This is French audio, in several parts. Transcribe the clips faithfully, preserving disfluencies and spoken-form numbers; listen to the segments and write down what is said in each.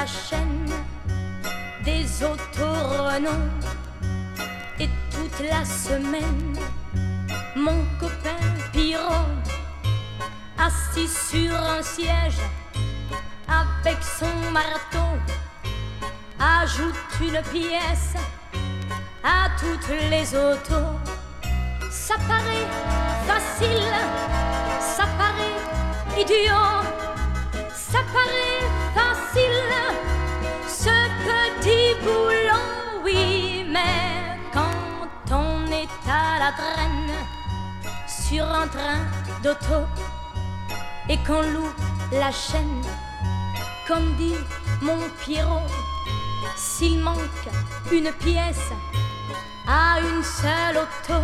chaîne des autorenons. Et toute la semaine, mon copain Pierrot, assis sur un siège avec son marteau, ajoute une pièce à toutes les autos. Ça paraît facile, ça paraît idiot, ça paraît facile, ce petit boulot, oui, mais quand on est à la traîne sur un train d'auto et qu'on loue la chaîne, comme dit mon Pierrot, s'il manque une pièce à une seule auto,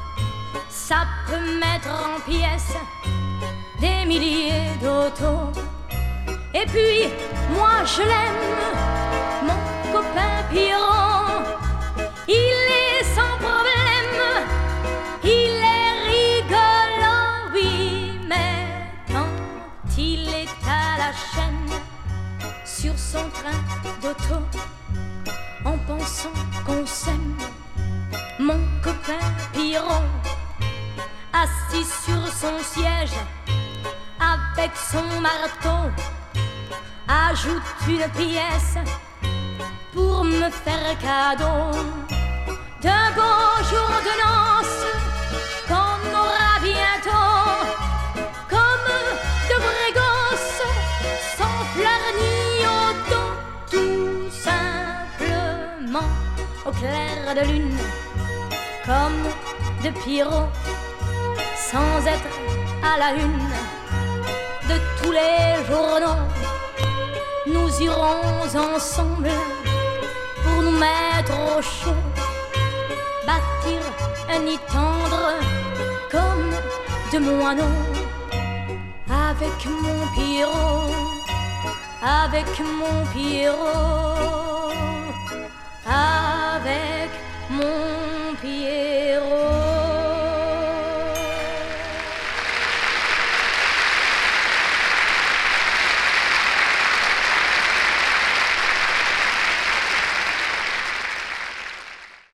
ça peut mettre en pièces des milliers d'autos. Et puis, moi je l'aime, mon copain Pierrot, il est sans problème, il est rigolo, oui, mais quand il est à la chaîne sur son train d'auto, en pensant qu'on s'aime, mon copain Pierrot, assis sur son siège avec son marteau, ajoute une pièce pour me faire cadeau d'un beau jour de noces qu'on aura bientôt, comme de vrais gosses, sans fleurs ni auto, tout simplement au clair de lune, comme de Pierrot, sans être à la une de tous les journaux. Nous irons ensemble pour nous mettre au chaud, bâtir un nid tendre comme de moineaux, avec mon Pierrot, avec mon Pierrot, avec mon Pierrot.